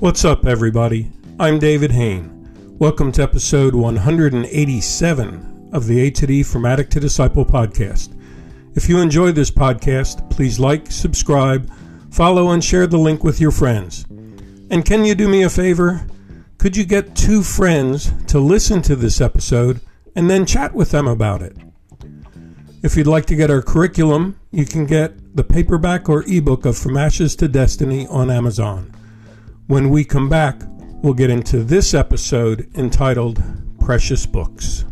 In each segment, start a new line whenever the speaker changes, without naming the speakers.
What's up, everybody? I'm David Hain. Welcome to episode 187 of the A to D From Addict to Disciple podcast. If you enjoy this podcast, please like, subscribe, follow, and share the link with your friends. And can you do me a favor? Could you get 2 friends to listen to this episode and then chat with them about it? If you'd like to get our curriculum, you can get the paperback or ebook of From Ashes to Destiny on Amazon. When we come back, we'll get into this episode entitled Precious Books.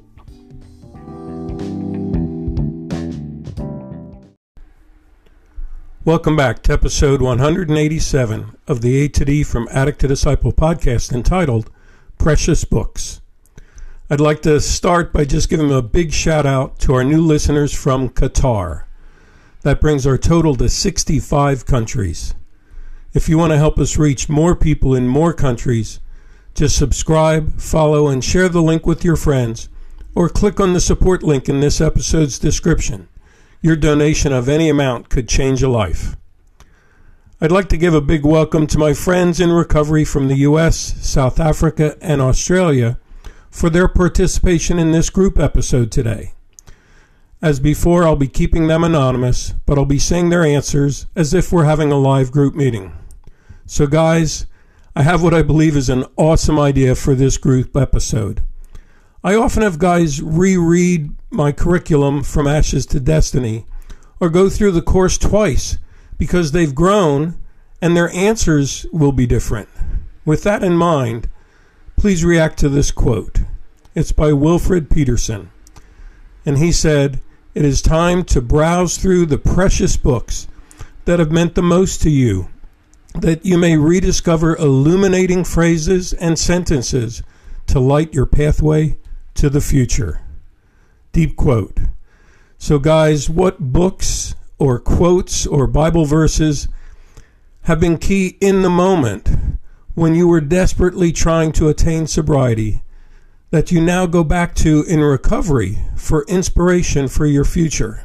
Welcome back to episode 187 of the A to D From Addict to Disciple podcast entitled Precious Books. I'd like to start by just giving a big shout out to our new listeners from Qatar. That brings our total to 65 countries. If you want to help us reach more people in more countries, just subscribe, follow, and share the link with your friends, or click on the support link in this episode's description. Your donation of any amount could change a life. I'd like to give a big welcome to my friends in recovery from the U.S., South Africa, and Australia for their participation in this group episode today. As before, I'll be keeping them anonymous, but I'll be saying their answers as if we're having a live group meeting. So guys, I have what I believe is an awesome idea for this group episode. I often have guys reread my curriculum From Ashes to Destiny or go through the course twice because they've grown and their answers will be different. With that in mind, please react to this quote. It's by Wilfred Peterson. And he said, "It is time to browse through the precious books that have meant the most to you, that you may rediscover illuminating phrases and sentences to light your pathway to the future." Deep quote. So guys, what books or quotes or Bible verses have been key in the moment when you were desperately trying to attain sobriety that you now go back to in recovery for inspiration for your future?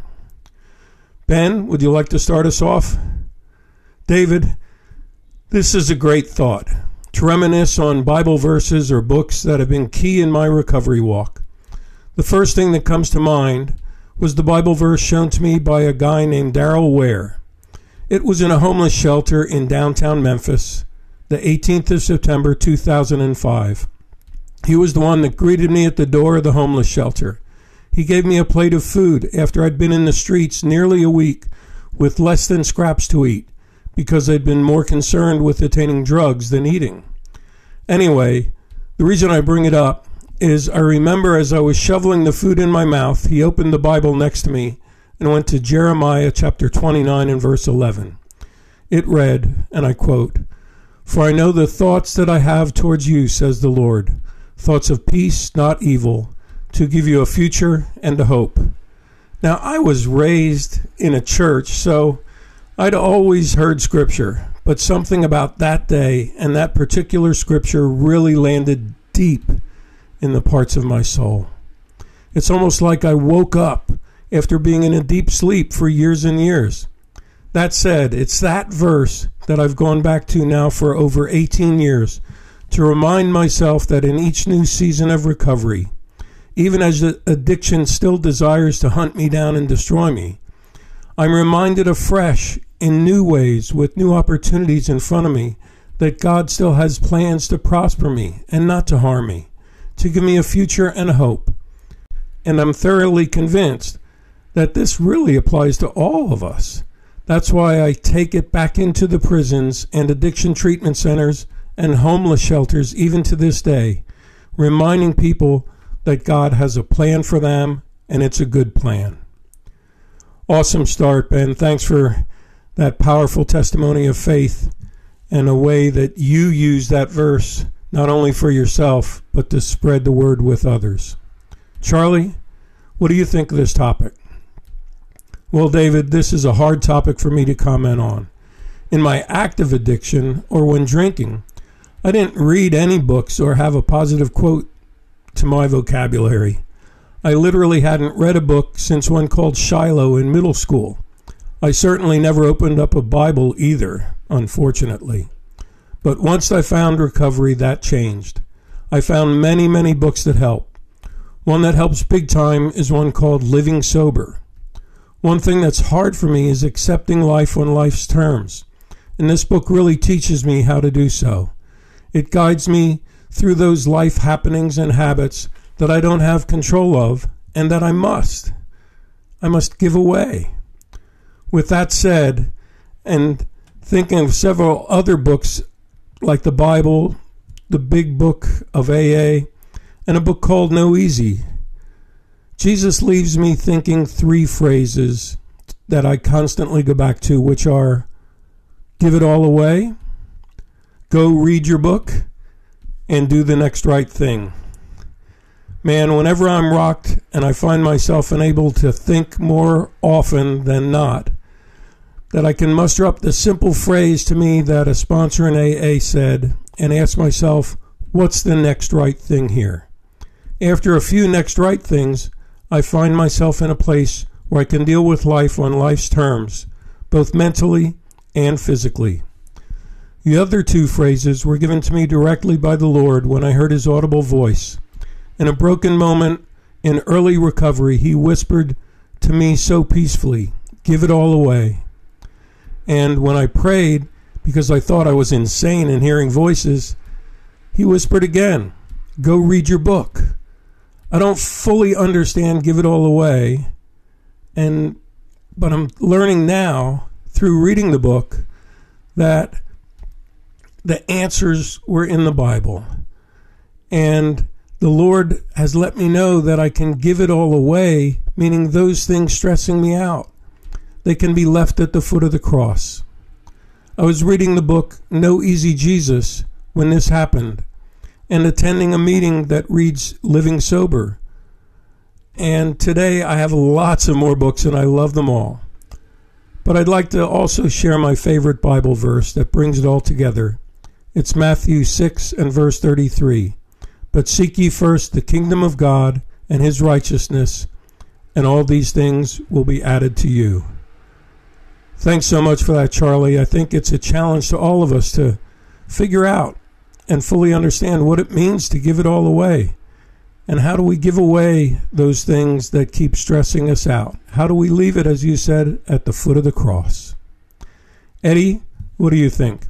Ben, would you like to start us off? David, this is a great thought, to reminisce on Bible verses or books that have been key in my recovery walk. The first thing that comes to mind was the Bible verse shown to me by a guy named Darrell Ware. It was in a homeless shelter in downtown Memphis, the 18th of September, 2005. He was the one that greeted me at the door of the homeless shelter. He gave me a plate of food after I'd been in the streets nearly a week with less than scraps to eat, because I'd been more concerned with attaining drugs than eating. Anyway, the reason I bring it up is I remember as I was shoveling the food in my mouth, he opened the Bible next to me and went to Jeremiah chapter 29 and verse 11. It read, and I quote, "For I know the thoughts that I have towards you, says the Lord, thoughts of peace, not evil, to give you a future and a hope." Now, I was raised in a church, so I'd always heard scripture, but something about that day and that particular scripture really landed deep in the parts of my soul. It's almost like I woke up after being in a deep sleep for years and years. That said, it's that verse that I've gone back to now for over 18 years to remind myself that in each new season of recovery, even as the addiction still desires to hunt me down and destroy me, I'm reminded afresh in new ways with new opportunities in front of me that God still has plans to prosper me and not to harm me, to give me a future and a hope. And I'm thoroughly convinced that this really applies to all of us. That's why I take it back into the prisons and addiction treatment centers and homeless shelters even to this day, reminding people that God has a plan for them and it's a good plan. Awesome start, Ben. Thanks for that powerful testimony of faith and a way that you use that verse not only for yourself, but to spread the word with others. Charlie, what do you think of this topic? Well, David, this is a hard topic for me to comment on. In my active addiction, or when drinking, I didn't read any books or have a positive quote to my vocabulary. I literally hadn't read a book since one called Shiloh in middle school. I certainly never opened up a Bible either, unfortunately. But once I found recovery, that changed. I found many, many books that help. One that helps big time is one called Living Sober. One thing that's hard for me is accepting life on life's terms, and this book really teaches me how to do so. It guides me through those life happenings and habits that I don't have control of and that I must give away. With that said, and thinking of several other books like the Bible, the Big Book of AA, and a book called No Easy, Jesus leaves me thinking three phrases that I constantly go back to, which are, give it all away, go read your book, and do the next right thing. Man, whenever I'm rocked and I find myself unable to think more often than not, that I can muster up the simple phrase to me that a sponsor in AA said and ask myself, what's the next right thing here? After a few next right things, I find myself in a place where I can deal with life on life's terms, both mentally and physically. The other two phrases were given to me directly by the Lord when I heard his audible voice. In a broken moment in early recovery, he whispered to me so peacefully, give it all away. And when I prayed, because I thought I was insane in hearing voices, he whispered again, go read your book. I don't fully understand give it all away, but I'm learning now through reading the book that the answers were in the Bible. And the Lord has let me know that I can give it all away, meaning those things stressing me out. They can be left at the foot of the cross. I was reading the book No Easy Jesus when this happened, and attending a meeting that reads Living Sober. And today I have lots of more books and I love them all. But I'd like to also share my favorite Bible verse that brings it all together. It's Matthew 6 and verse 33. But seek ye first the kingdom of God and his righteousness, and all these things will be added to you. Thanks so much for that, Charlie. I think it's a challenge to all of us to figure out and fully understand what it means to give it all away. And how do we give away those things that keep stressing us out? How do we leave it, as you said, at the foot of the cross? Eddie, what do you think?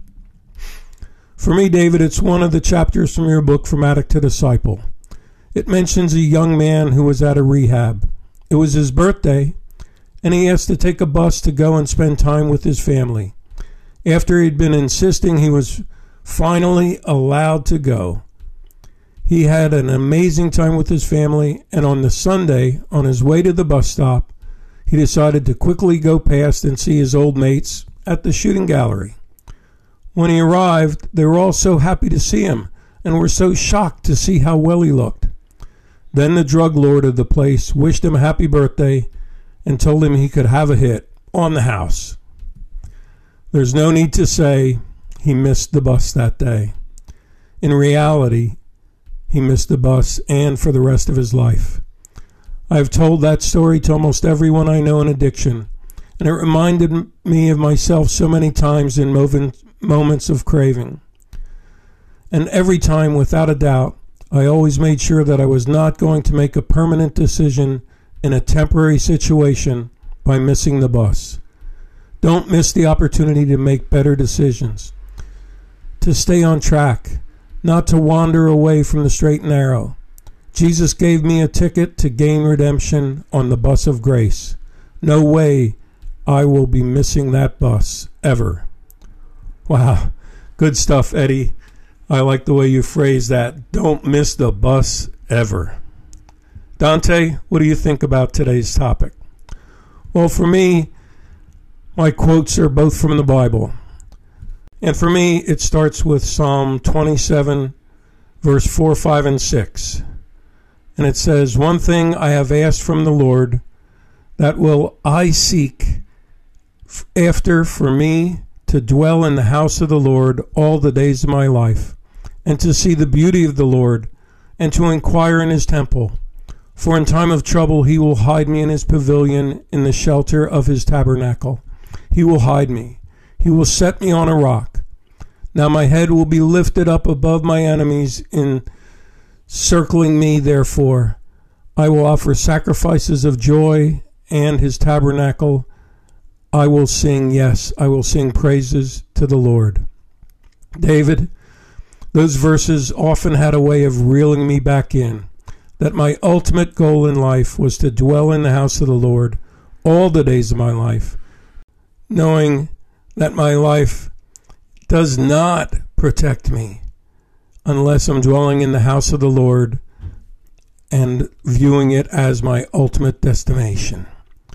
For me, David, it's one of the chapters from your book, From Addict to Disciple. It mentions a young man who was at a rehab. It was his birthday, and he asked to take a bus to go and spend time with his family. After he'd been insisting, he was finally allowed to go. He had an amazing time with his family, and on the Sunday, on his way to the bus stop, he decided to quickly go past and see his old mates at the shooting gallery. When he arrived, they were all so happy to see him and were so shocked to see how well he looked. Then the drug lord of the place wished him a happy birthday and told him he could have a hit on the house. There's no need to say he missed the bus that day. In reality, he missed the bus and for the rest of his life. I've told that story to almost everyone I know in addiction, and it reminded me of myself so many times in moments of craving. And every time, without a doubt, I always made sure that I was not going to make a permanent decision in a temporary situation by missing the bus. Don't miss the opportunity to make better decisions, to stay on track, not to wander away from the straight and narrow. Jesus gave me a ticket to gain redemption on the bus of grace. No way I will be missing that bus, ever. Wow, good stuff, Eddie. I like the way you phrase that. Don't miss the bus, ever. Dante, what do you think about today's topic? Well, for me, my quotes are both from the Bible. And for me, it starts with Psalm 27, verse 4, 5, and 6. And it says, one thing I have asked from the Lord, that will I seek after for me, to dwell in the house of the Lord all the days of my life, and to see the beauty of the Lord, and to inquire in his temple. For in time of trouble he will hide me in his pavilion, in the shelter of his tabernacle. He will hide me. He will set me on a rock. Now my head will be lifted up above my enemies encircling me, therefore. I will offer sacrifices of joy and his tabernacle. I will sing, yes, I will sing praises to the Lord. David, those verses often had a way of reeling me back in, that my ultimate goal in life was to dwell in the house of the Lord all the days of my life, knowing that my life does not protect me unless I'm dwelling in the house of the Lord and viewing it as my ultimate destination.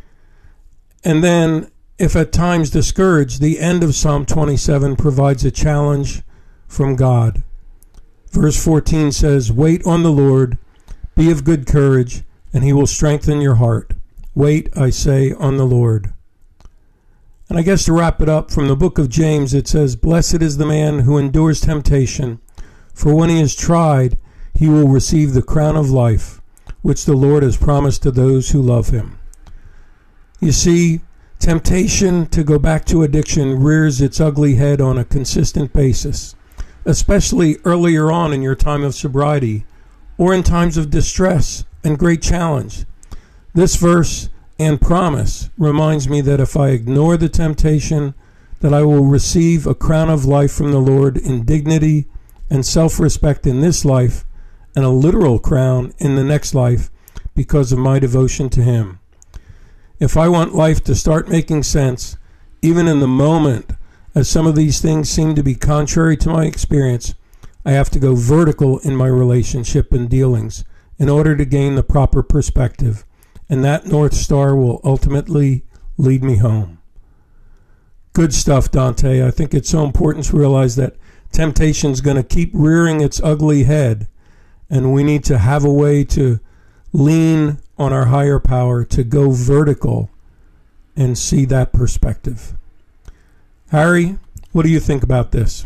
And then, if at times discouraged, the end of Psalm 27 provides a challenge from God. Verse 14 says, "Wait on the Lord, be of good courage, and he will strengthen your heart. Wait, I say, on the Lord." And I guess to wrap it up, from the book of James, it says, "Blessed is the man who endures temptation, for when he is tried, he will receive the crown of life, which the Lord has promised to those who love him." You see, temptation to go back to addiction rears its ugly head on a consistent basis, especially earlier on in your time of sobriety or in times of distress and great challenge. This verse and promise reminds me that if I ignore the temptation, that I will receive a crown of life from the Lord in dignity and self-respect in this life, and a literal crown in the next life because of my devotion to him. If I want life to start making sense, even in the moment, as some of these things seem to be contrary to my experience, I have to go vertical in my relationship and dealings in order to gain the proper perspective, and that North Star will ultimately lead me home. Good stuff, Dante. I think it's so important to realize that temptation's going to keep rearing its ugly head, and we need to have a way to lean on our higher power, to go vertical and see that perspective. Harry, what do you think about this?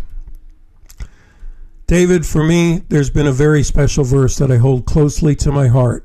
David, for me, there's been a very special verse that I hold closely to my heart.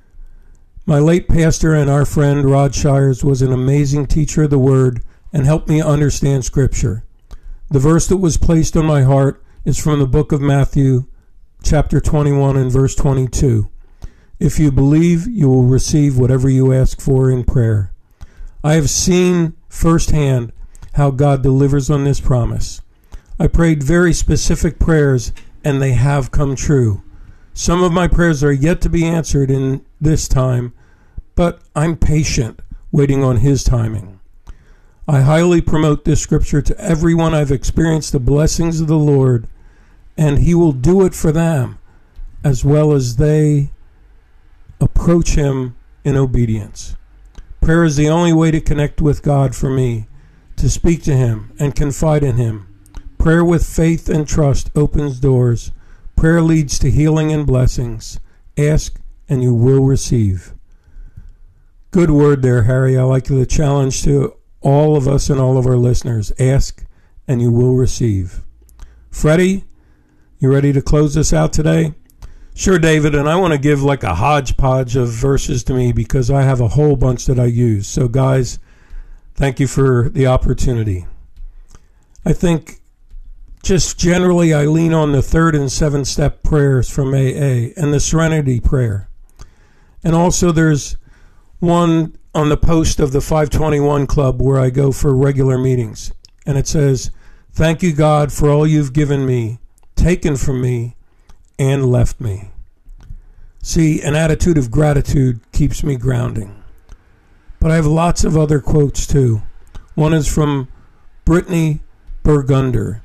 My late pastor and our friend Rod Shires was an amazing teacher of the Word and helped me understand Scripture. The verse that was placed on my heart is from the book of Matthew, chapter 21 and verse 22. "If you believe, you will receive whatever you ask for in prayer." I have seen firsthand how God delivers on this promise. I prayed very specific prayers, and they have come true. Some of my prayers are yet to be answered in this time, but I'm patient, waiting on his timing. I highly promote this scripture to everyone I've experienced the blessings of the Lord, and he will do it for them as well as they approach him in obedience. Prayer is the only way to connect with God for me, to speak to him and confide in him. Prayer with faith and trust opens doors. Prayer leads to healing and blessings. Ask and you will receive. Good word there, Harry. I like the challenge to all of us and all of our listeners. Ask and you will receive. Freddie, you ready to close this out today? Sure, David, and I want to give like a hodgepodge of verses to me because I have a whole bunch that I use. So guys, thank you for the opportunity. I think just generally I lean on the 3rd and 7th step prayers from AA and the Serenity Prayer. And also there's one on the post of the 521 Club where I go for regular meetings. And it says, "Thank you, God, for all you've given me, taken from me, and left me." See, an attitude of gratitude keeps me grounding. But I have lots of other quotes too. One is from Brittany Burgunder.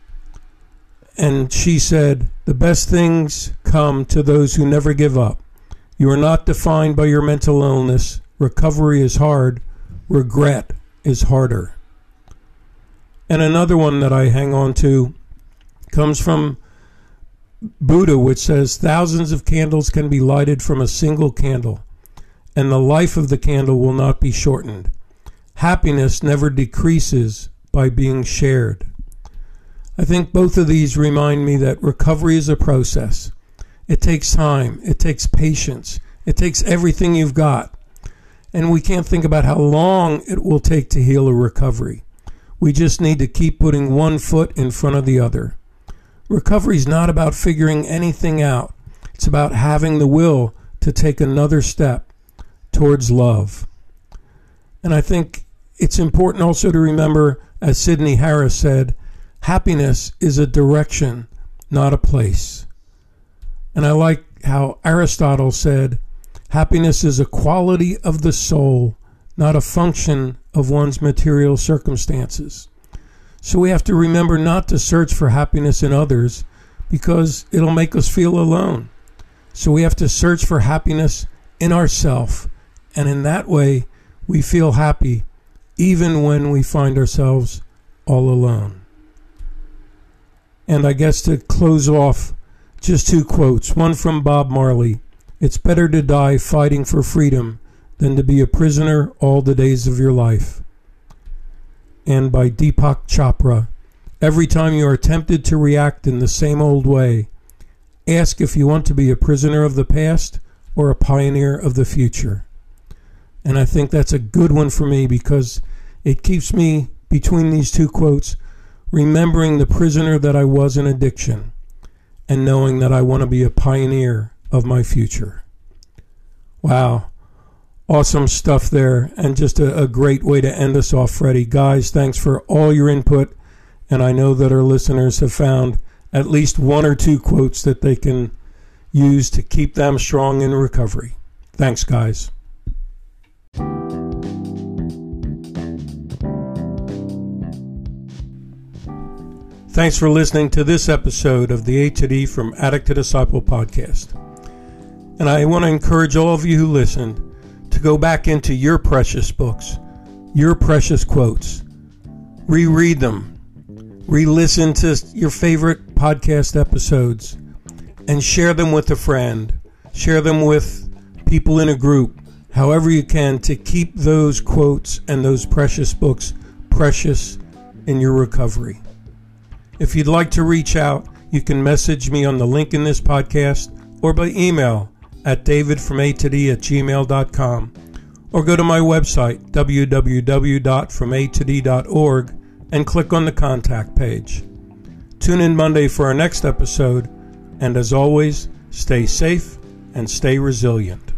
And she said, "The best things come to those who never give up. You are not defined by your mental illness. Recovery is hard. Regret is harder." And another one that I hang on to comes from Buddha, which says, "Thousands of candles can be lighted from a single candle, and the life of the candle will not be shortened. Happiness never decreases by being shared." I think both of these remind me that recovery is a process. It takes time. It takes patience. It takes everything you've got. And we can't think about how long it will take to heal a recovery. We just need to keep putting one foot in front of the other. Recovery is not about figuring anything out. It's about having the will to take another step towards love. And I think it's important also to remember, as Sidney Harris said, happiness is a direction, not a place. And I like how Aristotle said, happiness is a quality of the soul, not a function of one's material circumstances. So we have to remember not to search for happiness in others because it'll make us feel alone. So we have to search for happiness in ourselves, and in that way we feel happy even when we find ourselves all alone. And I guess to close off, just two quotes. One from Bob Marley. It's better to die fighting for freedom than to be a prisoner all the days of your life. And by Deepak Chopra. Every time you are tempted to react in the same old way, ask if you want to be a prisoner of the past or a pioneer of the future. And I think that's a good one for me because it keeps me, between these two quotes, remembering the prisoner that I was in addiction and knowing that I want to be a pioneer of my future. Wow. Awesome stuff there, and just a great way to end us off, Freddie. Guys, thanks for all your input, and I know that our listeners have found at least one or two quotes that they can use to keep them strong in recovery. Thanks, guys. Thanks for listening to this episode of the A to D from Addict to Disciple podcast. And I want to encourage all of you who listened to go back into your precious books, your precious quotes, reread them, re-listen to your favorite podcast episodes, and share them with a friend, share them with people in a group, however you can, to keep those quotes and those precious books precious in your recovery. If you'd like to reach out, you can message me on the link in this podcast or by email at davidfromatod@gmail.com, or go to my website, www.fromatod.org, and click on the contact page. Tune in Monday for our next episode, and as always, stay safe and stay resilient.